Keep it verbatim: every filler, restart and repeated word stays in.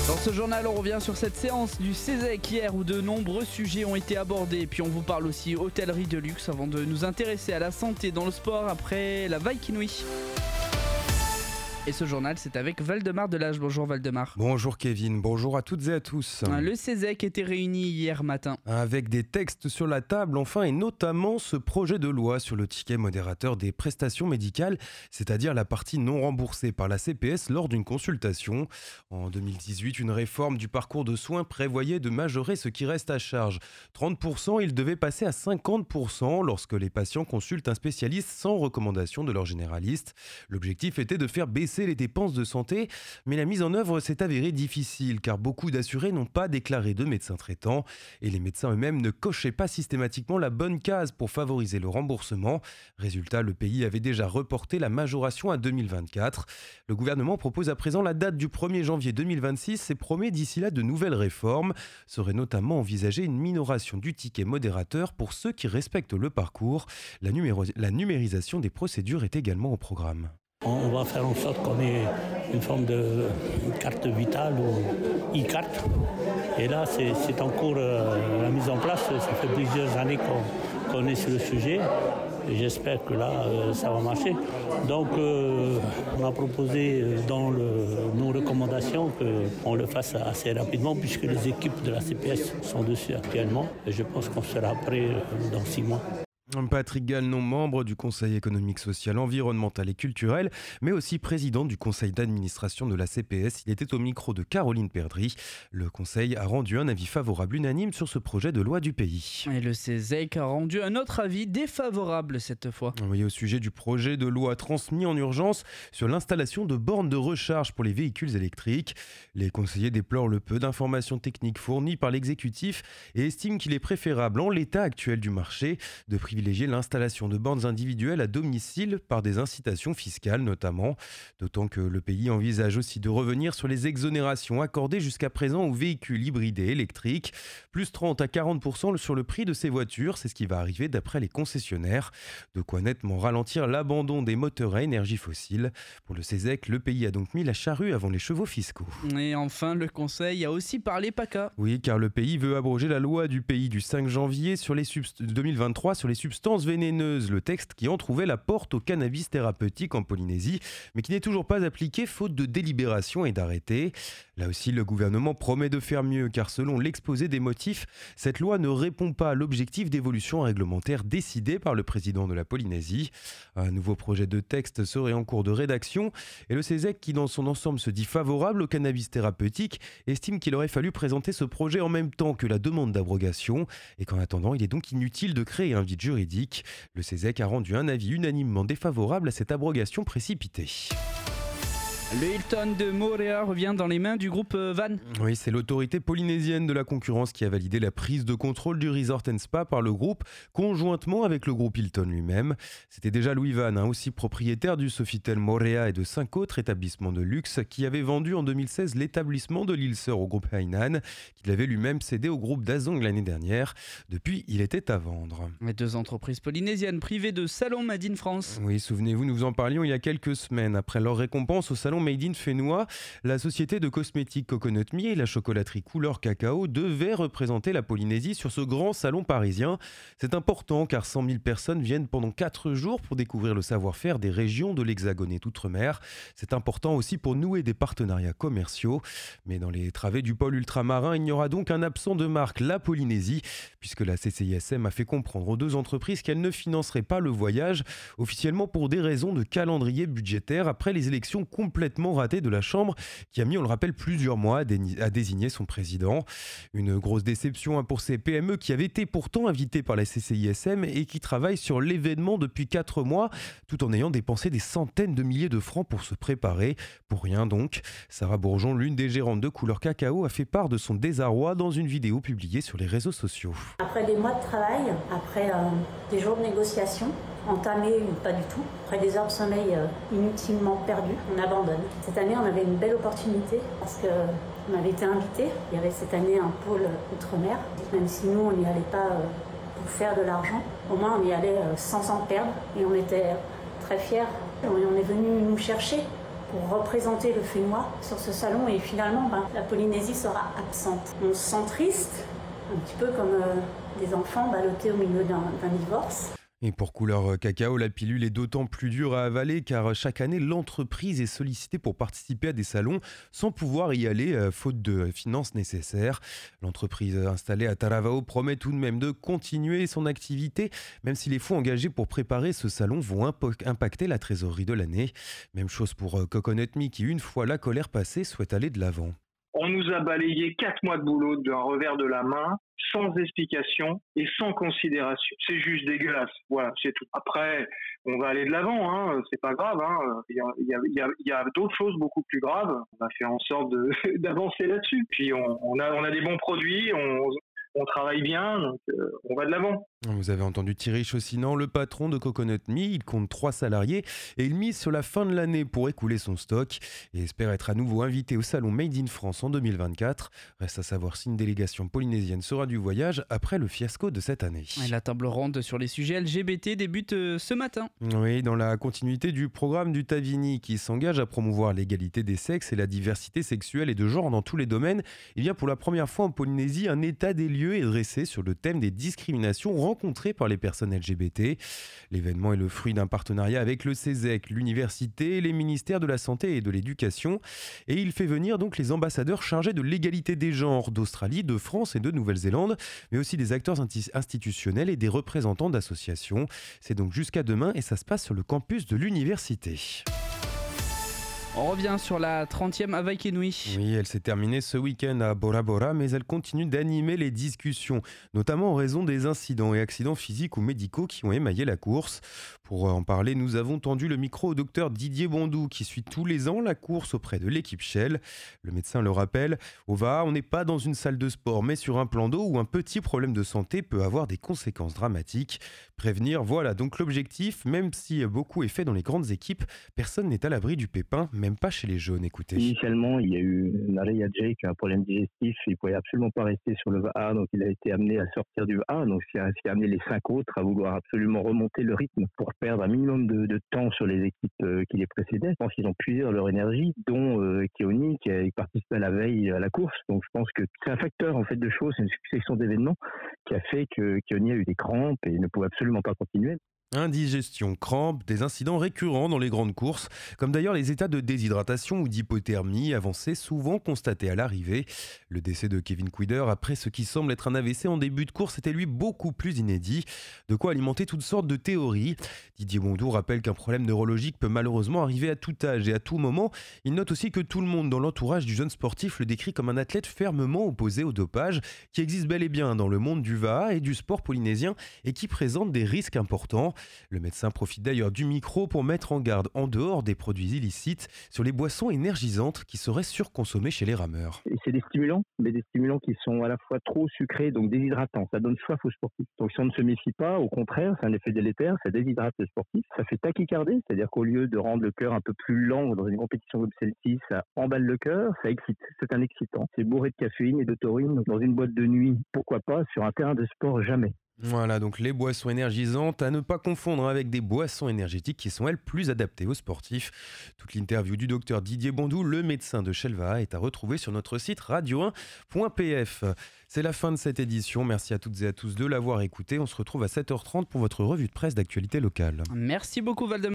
Dans ce journal, on revient sur cette séance du CESEC hier où de nombreux sujets ont été abordés. Et puis on vous parle aussi hôtellerie de luxe avant de nous intéresser à la santé dans le sport après la vague inouïe. Et ce journal, c'est avec Valdemar Delage. Bonjour Valdemar. Bonjour Kevin, bonjour à toutes et à tous. Le CESEC était réuni hier matin. Avec des textes sur la table, enfin, et notamment ce projet de loi sur le ticket modérateur des prestations médicales, c'est-à-dire la partie non remboursée par la C P S lors d'une consultation. En deux mille dix-huit, une réforme du parcours de soins prévoyait de majorer ce qui reste à charge. trente pour cent, il devait passer à cinquante pour cent lorsque les patients consultent un spécialiste sans recommandation de leur généraliste. L'objectif était de faire baisser les dépenses de santé, mais la mise en œuvre s'est avérée difficile car beaucoup d'assurés n'ont pas déclaré de médecin traitant et les médecins eux-mêmes ne cochaient pas systématiquement la bonne case pour favoriser le remboursement. Résultat, le pays avait déjà reporté la majoration à deux mille vingt-quatre. Le gouvernement propose à présent la date du premier janvier deux mille vingt-six et promet d'ici là de nouvelles réformes. Serait notamment envisagée une minoration du ticket modérateur pour ceux qui respectent le parcours. La, numéro- la numérisation des procédures est également au programme. On va faire en sorte qu'on ait une forme de carte vitale ou e-carte. Et là, c'est, c'est en cours euh, la mise en place. Ça fait plusieurs années qu'on, qu'on est sur le sujet. Et j'espère que là, euh, ça va marcher. Donc, euh, on a proposé dans le, nos recommandations qu'on le fasse assez rapidement puisque les équipes de la C P S sont dessus actuellement. Et je pense qu'on sera prêt dans six mois. Patrick Gallon, membre du Conseil économique, social, environnemental et culturel, mais aussi président du conseil d'administration de la C P S. Il était au micro de Caroline Perdry. Le conseil a rendu un avis favorable unanime sur ce projet de loi du pays. Et le CESEC a rendu un autre avis défavorable cette fois. Oui, au sujet du projet de loi transmis en urgence sur l'installation de bornes de recharge pour les véhicules électriques. Les conseillers déplorent le peu d'informations techniques fournies par l'exécutif et estiment qu'il est préférable, en l'état actuel du marché, de privilégier l'installation de bornes individuelles à domicile par des incitations fiscales notamment. D'autant que le pays envisage aussi de revenir sur les exonérations accordées jusqu'à présent aux véhicules hybrides et électriques. Plus trente à quarante pour cent sur le prix de ces voitures, c'est ce qui va arriver d'après les concessionnaires. De quoi nettement ralentir l'abandon des moteurs à énergie fossile. Pour le CESEC, le pays a donc mis la charrue avant les chevaux fiscaux. Et enfin, le Conseil a aussi parlé PACA. Oui, car le pays veut abroger la loi du pays du cinq janvier sur les subst- deux mille vingt-trois sur les substances vénéneuses, le texte qui entrouvait la porte au cannabis thérapeutique en Polynésie, mais qui n'est toujours pas appliqué faute de délibération et d'arrêté. Là aussi, le gouvernement promet de faire mieux, car selon l'exposé des motifs, cette loi ne répond pas à l'objectif d'évolution réglementaire décidé par le président de la Polynésie. Un nouveau projet de texte serait en cours de rédaction, et le CESEC, qui dans son ensemble se dit favorable au cannabis thérapeutique, estime qu'il aurait fallu présenter ce projet en même temps que la demande d'abrogation, et qu'en attendant, il est donc inutile de créer un vide juridique. Le CESEC a rendu un avis unanimement défavorable à cette abrogation précipitée. Le Hilton de Moorea revient dans les mains du groupe Van. Oui, c'est l'autorité polynésienne de la concurrence qui a validé la prise de contrôle du Resort and Spa par le groupe, conjointement avec le groupe Hilton lui-même. C'était déjà Louis Van, hein, aussi propriétaire du Sofitel Moorea et de cinq autres établissements de luxe, qui avait vendu en deux mille seize l'établissement de l'île Sœur au groupe Hainan, qu'il avait lui-même cédé au groupe Dazong l'année dernière. Depuis, il était à vendre. Les deux entreprises polynésiennes privées de Salon Made in France. Oui, souvenez-vous, nous vous en parlions il y a quelques semaines. Après leur récompense au Salon Made in Fénois, la société de cosmétiques Coconut Me et la chocolaterie Couleur Cacao devaient représenter la Polynésie sur ce grand salon parisien. C'est important car cent mille personnes viennent pendant quatre jours pour découvrir le savoir-faire des régions de l'Hexagone et d'Outre-mer. C'est important aussi pour nouer des partenariats commerciaux. Mais dans les travées du pôle ultramarin, il n'y aura donc un absent de marque, la Polynésie, puisque la C C I S M a fait comprendre aux deux entreprises qu'elle ne financerait pas le voyage, officiellement pour des raisons de calendrier budgétaire après les élections complètement ratées de la Chambre, qui a mis, on le rappelle, plusieurs mois à, dé- à désigner son président. Une grosse déception hein, pour ces P M E qui avaient été pourtant invitées par la C C I S M et qui travaillent sur l'événement depuis quatre mois, tout en ayant dépensé des centaines de milliers de francs pour se préparer. Pour rien donc. Sarah Bourgeon, l'une des gérantes de Couleur Cacao, a fait part de son désarroi dans une vidéo publiée sur les réseaux sociaux. Après des mois de travail, après euh, des jours de négociation, entamés ou pas du tout, après des heures de sommeil euh, inutilement perdues, on abandonne. Cette année, on avait une belle opportunité parce qu'on avait été invités. Il y avait cette année un pôle outre-mer. Même si nous, on n'y allait pas euh, pour faire de l'argent, au moins on y allait euh, sans en perdre et on était très fiers. Et on est venu nous chercher pour représenter le Fénois sur ce salon et finalement ben, la Polynésie sera absente. On se sent triste, un petit peu comme euh, des enfants ballottés au milieu d'un, d'un divorce. Et pour Couleur Cacao, la pilule est d'autant plus dure à avaler car chaque année, l'entreprise est sollicitée pour participer à des salons sans pouvoir y aller, euh, faute de finances nécessaires. L'entreprise installée à Taravao promet tout de même de continuer son activité, même si les fonds engagés pour préparer ce salon vont impo- impacter la trésorerie de l'année. Même chose pour euh, Coconut Me qui, une fois la colère passée, souhaite aller de l'avant. On nous a balayé quatre mois de boulot d'un revers de la main, sans explication et sans considération. C'est juste dégueulasse. Voilà, c'est tout. Après, on va aller de l'avant, hein. C'est pas grave. Hein. Il y a, il y a, il y a, il y a d'autres choses beaucoup plus graves. On va faire en sorte de, d'avancer là-dessus. Puis on, on a, on a des bons produits, on, on travaille bien, donc euh, on va de l'avant. Vous avez entendu Thierry Chaussinan, le patron de Coconut Me. Il compte trois salariés et il mise sur la fin de l'année pour écouler son stock et espère être à nouveau invité au salon Made in France en deux mille vingt-quatre. Reste à savoir si une délégation polynésienne sera du voyage après le fiasco de cette année. Et la table ronde sur les sujets L G B T débute euh, ce matin. Oui, dans la continuité du programme du Tavini qui s'engage à promouvoir l'égalité des sexes et la diversité sexuelle et de genre dans tous les domaines, il y a pour la première fois en Polynésie un état des lieux est dressé sur le thème des discriminations rencontrées par les personnes L G B T. L'événement est le fruit d'un partenariat avec le CESEC, l'université, les ministères de la Santé et de l'Éducation. Et il fait venir donc les ambassadeurs chargés de l'égalité des genres d'Australie, de France et de Nouvelle-Zélande, mais aussi des acteurs institutionnels et des représentants d'associations. C'est donc jusqu'à demain et ça se passe sur le campus de l'université. On revient sur la trentième Hawaii Nui. Oui, elle s'est terminée ce week-end à Bora Bora, mais elle continue d'animer les discussions, notamment en raison des incidents et accidents physiques ou médicaux qui ont émaillé la course. Pour en parler, nous avons tendu le micro au docteur Didier Bondou, qui suit tous les ans la course auprès de l'équipe Shell. Le médecin le rappelle, au V A A, on n'est pas dans une salle de sport, mais sur un plan d'eau où un petit problème de santé peut avoir des conséquences dramatiques. Prévenir, voilà donc l'objectif, même si beaucoup est fait dans les grandes équipes, personne n'est à l'abri du pépin, même pas chez les jaunes. Écoutez. Initialement, il y a eu Nareya Jay qui a un problème digestif, il ne pouvait absolument pas rester sur le V A A, donc il a été amené à sortir du V A A, donc ce qui a amené les cinq autres à vouloir absolument remonter le rythme pour perdre un minimum de, de temps sur les équipes euh, qui les précédaient. Je pense qu'ils ont puisé leur énergie, dont euh, Keoni qui a participé à la veille à la course, donc je pense que c'est un facteur en fait de choses, c'est une succession d'événements qui a fait que Keoni a eu des crampes et ne pouvait absolument pas continuer. Indigestion, crampes, des incidents récurrents dans les grandes courses, comme d'ailleurs les états de déshydratation ou d'hypothermie avancés souvent constatés à l'arrivée. Le décès de Kevin Quider après ce qui semble être un A V C en début de course était lui beaucoup plus inédit, de quoi alimenter toutes sortes de théories. Didier Bondou rappelle qu'un problème neurologique peut malheureusement arriver à tout âge et à tout moment. Il note aussi que tout le monde dans l'entourage du jeune sportif le décrit comme un athlète fermement opposé au dopage, qui existe bel et bien dans le monde du V A A et du sport polynésien et qui présente des risques importants. Le médecin profite d'ailleurs du micro pour mettre en garde, en dehors des produits illicites, sur les boissons énergisantes qui seraient surconsommées chez les rameurs. Et c'est des stimulants, mais des stimulants qui sont à la fois trop sucrés, donc déshydratants. Ça donne soif aux sportifs. Donc si on ne se méfie pas, au contraire, c'est un effet délétère, ça déshydrate le sportif. Ça fait tachycardie, c'est-à-dire qu'au lieu de rendre le cœur un peu plus lent dans une compétition comme celle-ci, ça emballe le cœur, ça excite. C'est un excitant. C'est bourré de caféine et de taurine. Dans une boîte de nuit, pourquoi pas, sur un terrain de sport, jamais. Voilà, donc les boissons énergisantes à ne pas confondre avec des boissons énergétiques qui sont elles plus adaptées aux sportifs. Toute l'interview du docteur Didier Bondou, le médecin de Shell V A A, est à retrouver sur notre site radio un point p f. C'est la fin de cette édition, merci à toutes et à tous de l'avoir écouté. On se retrouve à sept heures trente pour votre revue de presse d'actualité locale. Merci beaucoup Valdemar.